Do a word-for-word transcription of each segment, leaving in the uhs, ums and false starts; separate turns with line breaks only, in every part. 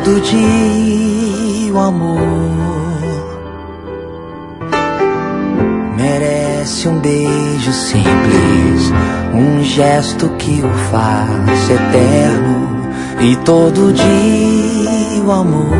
todo dia o amor merece um beijo simples, um gesto que o faz eterno. E todo dia o amor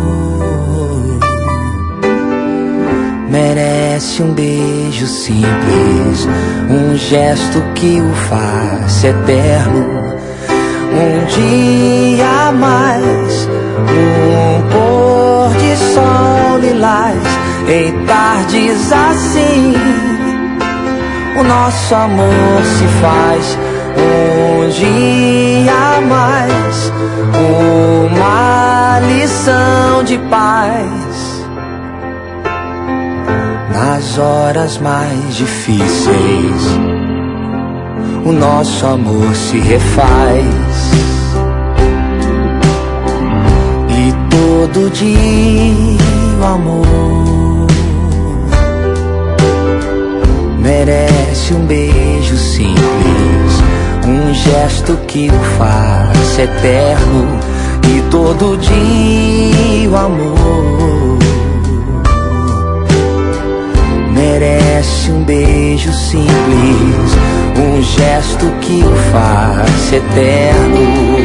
merece um beijo simples, um gesto que o faz eterno. Um dia a mais, um pôr de sol lilás, em tardes assim o nosso amor se faz. Um dia a mais, uma lição de paz nas horas mais difíceis. O nosso amor se refaz. E todo dia o amor merece um beijo simples, um gesto que o faz eterno. E todo dia o amor merece um beijo simples, um gesto que o faz eterno.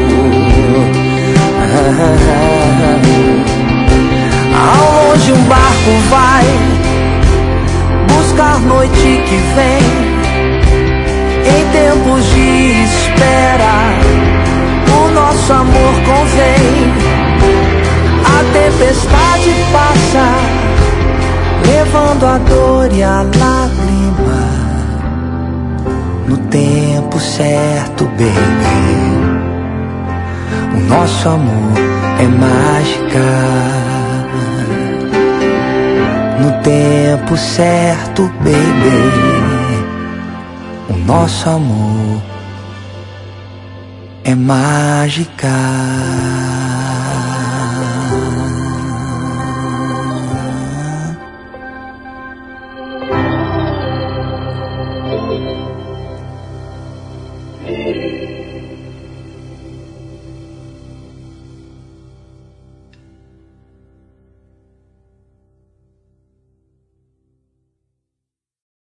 Ao longe um barco vai buscar noite que vem. Em tempos de espera o nosso amor convém. A tempestade passa, levando a dor e a lágrima. No tempo certo, baby, o nosso amor é mágica. No tempo certo, baby, o nosso amor é mágica.